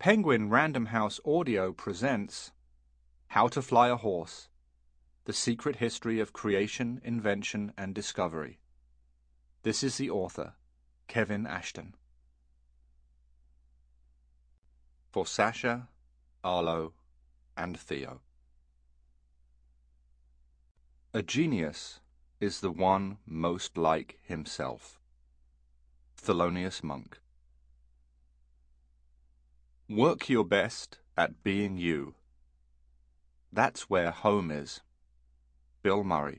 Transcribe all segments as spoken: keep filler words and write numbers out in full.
Penguin Random House Audio presents How to Fly a Horse: The Secret History of Creation, Invention, and Discovery. This is the author, Kevin Ashton. For Sasha, Arlo, and Theo. A genius is the one most like himself. Thelonious Monk. Work your best at being you. That's where home is. Bill Murray.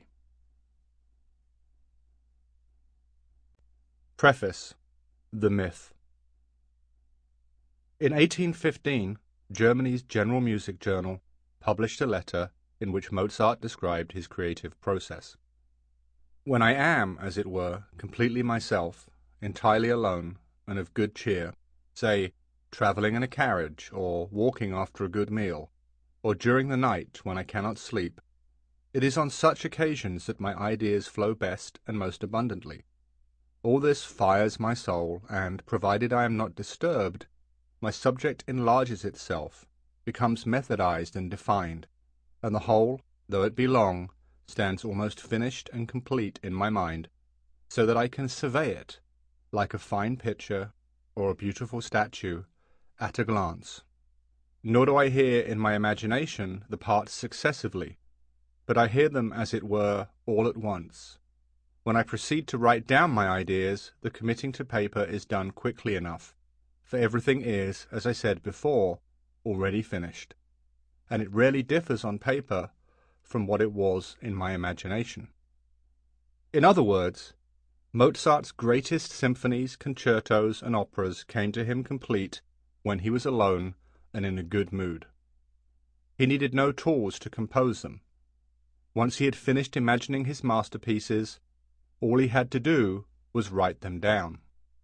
Preface. The Myth. In eighteen fifteen, Germany's General Music Journal published a letter in which Mozart described his creative process. When I am, as it were, completely myself, entirely alone, and of good cheer, say, travelling in a carriage, or walking after a good meal, or during the night when I cannot sleep, it is on such occasions that my ideas flow best and most abundantly. All this fires my soul, and, provided I am not disturbed, my subject enlarges itself, becomes methodized and defined, and the whole, though it be long, stands almost finished and complete in my mind, so that I can survey it, like a fine picture or a beautiful statue, at a glance. Nor do I hear in my imagination the parts successively, but I hear them, as it were, all at once. When I proceed to write down my ideas, the committing to paper is done quickly enough, for everything is, as I said before, already finished, and it rarely differs on paper from what it was in my imagination. In other words, Mozart's greatest symphonies, concertos, and operas came to him complete when he was alone and in a good mood. He needed no tools to compose them. Once he had finished imagining his masterpieces, all he had to do was write them down.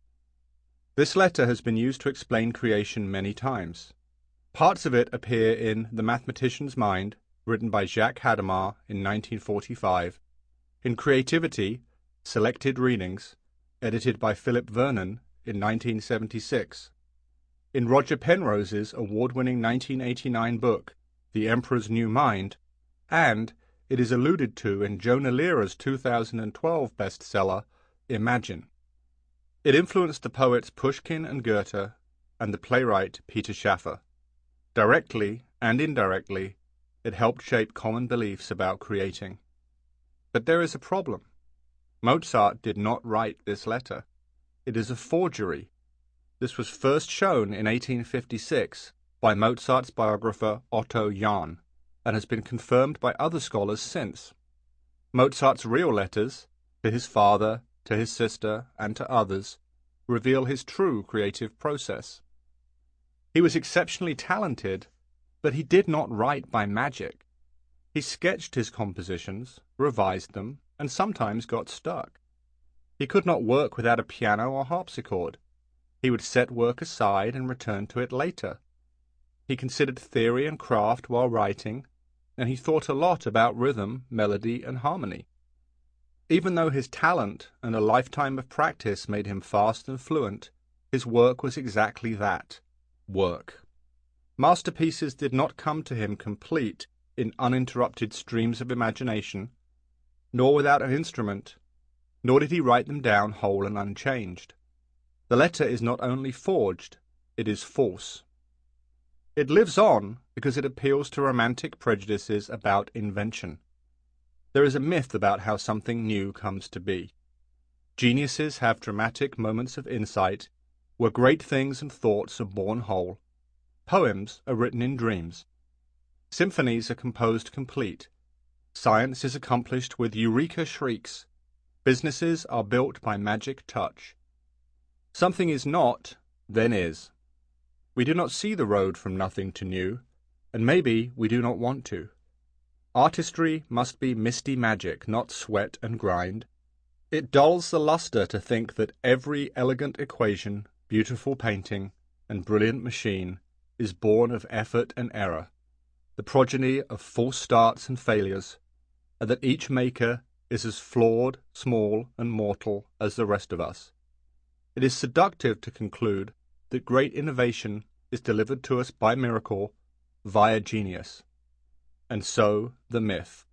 This letter has been used to explain creation many times. Parts of it appear in The Mathematician's Mind, written by Jacques Hadamard in nineteen forty-five, in Creativity, Selected Readings, edited by Philip Vernon in nineteen seventy-six, in Roger Penrose's award-winning nineteen eighty-nine book, The Emperor's New Mind, and it is alluded to in Jonah Lehrer two thousand twelve bestseller, Imagine. It influenced the poets Pushkin and Goethe and the playwright Peter Shaffer. Directly and indirectly, it helped shape common beliefs about creating. But there is a problem. Mozart did not write this letter. It is a forgery. This was first shown in eighteen fifty-six by Mozart's biographer Otto Jahn, and has been confirmed by other scholars since. Mozart's real letters, to his father, to his sister, and to others, reveal his true creative process. He was exceptionally talented, but he did not write by magic. He sketched his compositions, revised them, and sometimes got stuck. He could not work without a piano or harpsichord. He would set work aside and return to it later. He considered theory and craft while writing, and he thought a lot about rhythm, melody, and harmony. Even though his talent and a lifetime of practice made him fast and fluent, his work was exactly that, work. Masterpieces did not come to him complete in uninterrupted streams of imagination, nor without an instrument, nor did he write them down whole and unchanged. The letter is not only forged, it is false. It lives on because it appeals to romantic prejudices about invention. There is a myth about how something new comes to be. Geniuses have dramatic moments of insight, where great things and thoughts are born whole. Poems are written in dreams. Symphonies are composed complete. Science is accomplished with eureka shrieks. Businesses are built by magic touch. Something is not, then is. We do not see the road from nothing to new, and maybe we do not want to. Artistry must be misty magic, not sweat and grind. It dulls the luster to think that every elegant equation, beautiful painting, and brilliant machine is born of effort and error, the progeny of false starts and failures, and that each maker is as flawed, small, and mortal as the rest of us. It is seductive to conclude that great innovation is delivered to us by miracle via genius, and so the myth.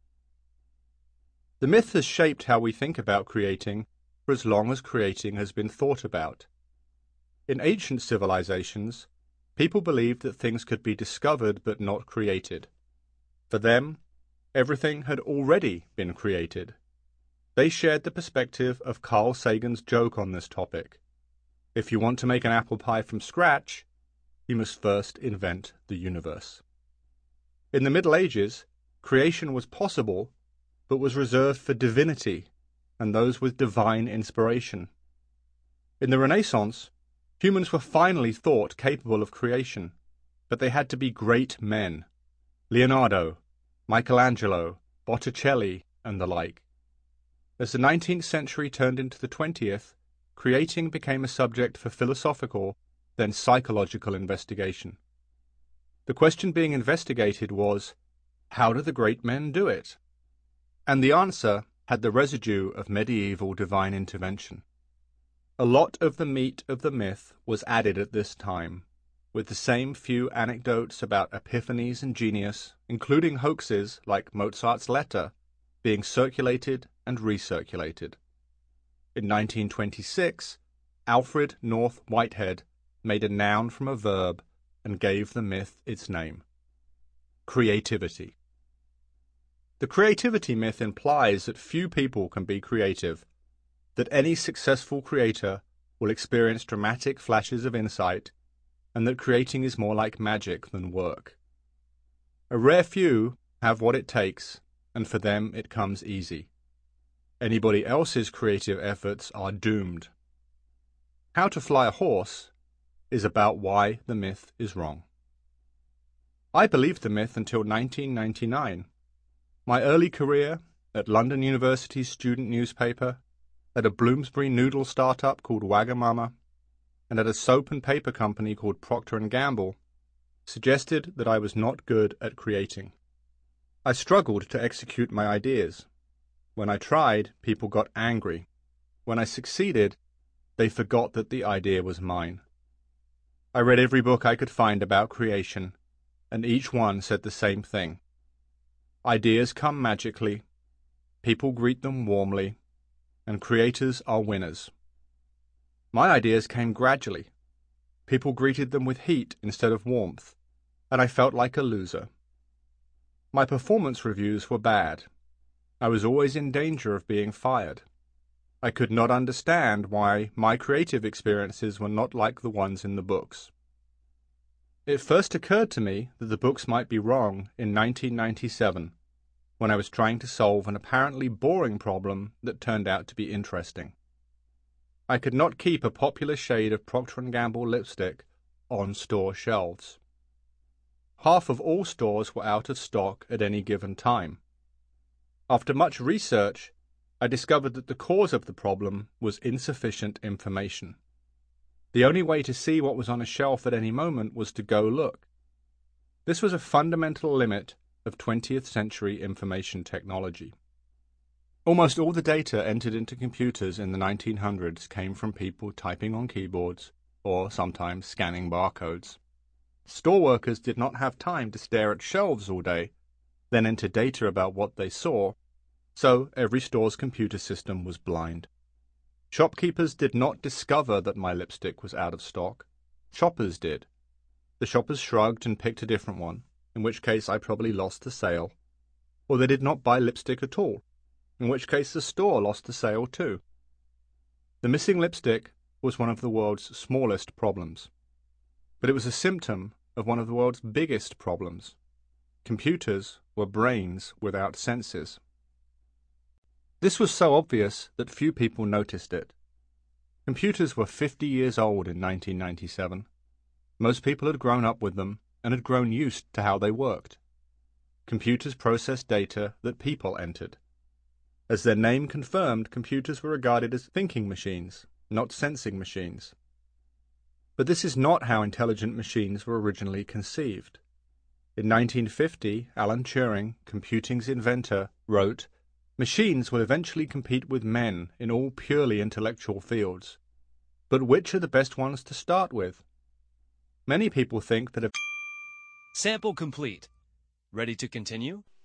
The myth has shaped how we think about creating for as long as creating has been thought about. In ancient civilizations, people believed that things could be discovered but not created. For them, everything had already been created. They shared the perspective of Carl Sagan's joke on this topic. If you want to make an apple pie from scratch, you must first invent the universe. In the Middle Ages, creation was possible, but was reserved for divinity and those with divine inspiration. In the Renaissance, humans were finally thought capable of creation, but they had to be great men. Leonardo, Michelangelo, Botticelli, and the like. As the nineteenth century turned into the twentieth, creating became a subject for philosophical, then psychological investigation. The question being investigated was, how do the great men do it? And the answer had the residue of medieval divine intervention. A lot of the meat of the myth was added at this time, with the same few anecdotes about epiphanies and genius, including hoaxes like Mozart's letter, being circulated and recirculated. In nineteen twenty-six, Alfred North Whitehead made a noun from a verb and gave the myth its name: creativity. The creativity myth implies that few people can be creative, that any successful creator will experience dramatic flashes of insight, and that creating is more like magic than work. A rare few have what it takes, and for them it comes easy. Anybody else's creative efforts are doomed. How to Fly a Horse is about why the myth is wrong. I believed the myth until nineteen ninety-nine. My early career at London University's student newspaper, at a Bloomsbury noodle startup called Wagamama, and at a soap and paper company called Procter and Gamble, suggested that I was not good at creating. I struggled to execute my ideas. When I tried, people got angry. When I succeeded, they forgot that the idea was mine. I read every book I could find about creation, and each one said the same thing. Ideas come magically, people greet them warmly, and creators are winners. My ideas came gradually. People greeted them with heat instead of warmth, and I felt like a loser. My performance reviews were bad. I was always in danger of being fired. I could not understand why my creative experiences were not like the ones in the books. It first occurred to me that the books might be wrong in nineteen ninety-seven, when I was trying to solve an apparently boring problem that turned out to be interesting. I could not keep a popular shade of Procter and Gamble lipstick on store shelves. Half of all stores were out of stock at any given time. After much research, I discovered that the cause of the problem was insufficient information. The only way to see what was on a shelf at any moment was to go look. This was a fundamental limit of twentieth century information technology. Almost all the data entered into computers in the nineteen hundreds came from people typing on keyboards or sometimes scanning barcodes. Store workers did not have time to stare at shelves all day, then enter data about what they saw, so every store's computer system was blind. Shopkeepers did not discover that my lipstick was out of stock. Shoppers did. The shoppers shrugged and picked a different one, in which case I probably lost the sale. Or they did not buy lipstick at all, in which case the store lost the sale too. The missing lipstick was one of the world's smallest problems. But it was a symptom of one of the world's biggest problems. Computers were brains without senses. This was so obvious that few people noticed it. Computers were fifty years old in nineteen ninety-seven. Most people had grown up with them and had grown used to how they worked. Computers processed data that people entered. As their name confirmed, computers were regarded as thinking machines, not sensing machines. But this is not how intelligent machines were originally conceived. In nineteen fifty, Alan Turing, computing's inventor, wrote, "Machines will eventually compete with men in all purely intellectual fields. But which are the best ones to start with?" Many people think that a Sample complete. Ready to continue?